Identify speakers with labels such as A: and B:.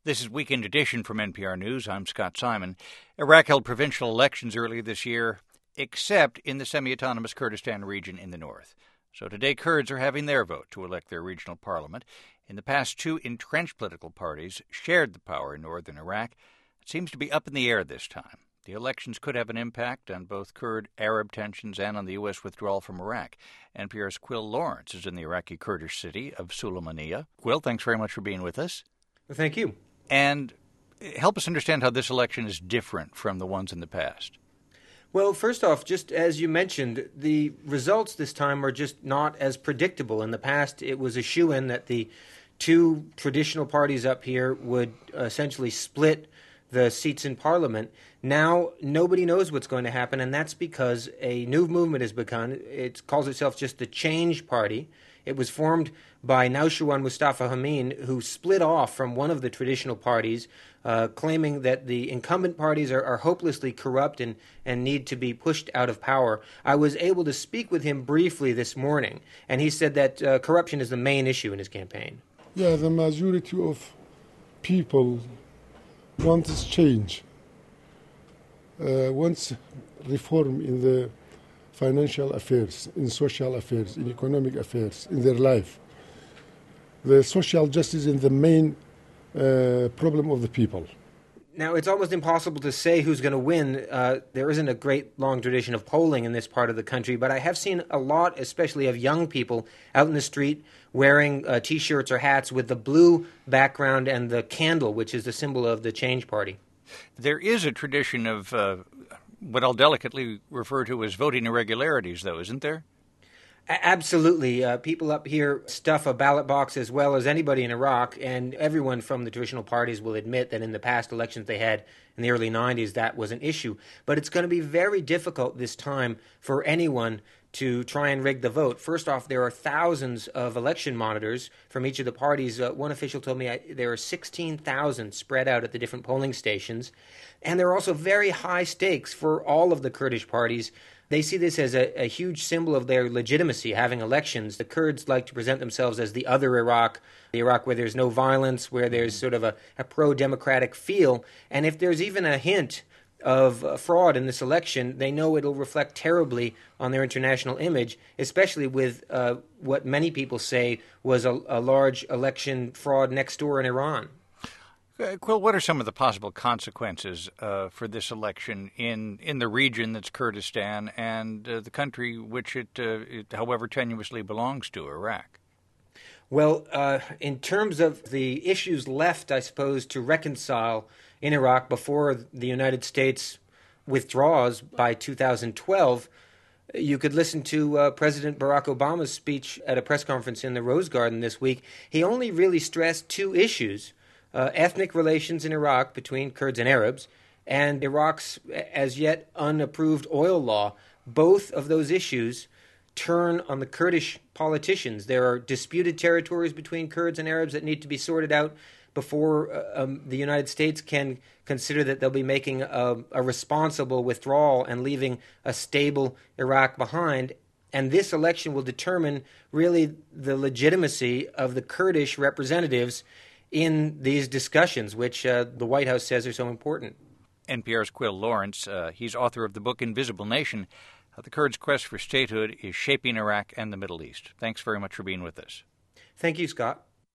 A: This is Weekend Edition from NPR News. I'm Scott Simon. Iraq held provincial elections earlier this year, except in the semi-autonomous Kurdistan region in the north. So today Kurds are having their vote to elect their regional parliament. In the past, two entrenched political parties shared the power in northern Iraq. It seems to be up in the air this time. The elections could have an impact on both Kurd-Arab tensions and on the U.S. withdrawal from Iraq. NPR's Quill Lawrence is in the Iraqi Kurdish city of Sulaymaniyah. Quill, thanks very much for being with us.
B: Well, thank you.
A: And help us understand how this election is different from the ones in the past.
B: Well, first off, just as you mentioned, the results this time are just not as predictable. In the past, it was a shoo-in that the two traditional parties up here would essentially split the seats in Parliament. Now, nobody knows what's going to happen, and that's because a new movement has begun. It calls itself just the Change Party. It was formed by Naushirwan Mustafa Hameen, who split off from one of the traditional parties, claiming that the incumbent parties are hopelessly corrupt and need to be pushed out of power. I was able to speak with him briefly this morning, and he said that corruption is the main issue in his campaign.
C: Yeah, the majority of people wants change, wants reform in the financial affairs, in social affairs, in economic affairs, in their life. The social justice is the main problem of the people.
B: Now, it's almost impossible to say who's going to win. There isn't a great long tradition of polling in this part of the country, but I have seen a lot, especially of young people, out in the street wearing T-shirts or hats with the blue background and the candle, which is the symbol of the Change Party.
A: There is a tradition of what I'll delicately refer to as voting irregularities, though, isn't there?
B: Absolutely. People up here stuff a ballot box as well as anybody in Iraq, and everyone from the traditional parties will admit that in the past elections they had in the early 90s, that was an issue. But it's going to be very difficult this time for anyone to try and rig the vote. First off, there are thousands of election monitors from each of the parties. One official told me there are 16,000 spread out at the different polling stations. And there are also very high stakes for all of the Kurdish parties. They see this as a huge symbol of their legitimacy, having elections. The Kurds like to present themselves as the other Iraq, the Iraq where there's no violence, where there's sort of a pro-democratic feel. And if there's even a hint of fraud in this election, they know it'll reflect terribly on their international image, especially with what many people say was a large election fraud next door in Iran.
A: Quill, what are some of the possible consequences for this election in the region that's Kurdistan and the country which it, however tenuously, belongs to, Iraq?
B: Well, in terms of the issues left, I suppose, to reconcile in Iraq before the United States withdraws by 2012, you could listen to President Barack Obama's speech at a press conference in the Rose Garden this week. He only really stressed two issues: ethnic relations in Iraq between Kurds and Arabs, and Iraq's as yet unapproved oil law. Both of those issues turn on the Kurdish politicians. There are disputed territories between Kurds and Arabs that need to be sorted out before the United States can consider that they'll be making a responsible withdrawal and leaving a stable Iraq behind. And this election will determine really the legitimacy of the Kurdish representatives in these discussions, which the White House says are so important.
A: NPR's Quill Lawrence, he's author of the book Invisible Nation, How the Kurds' Quest for Statehood is Shaping Iraq and the Middle East. Thanks very much for being with us.
B: Thank you, Scott.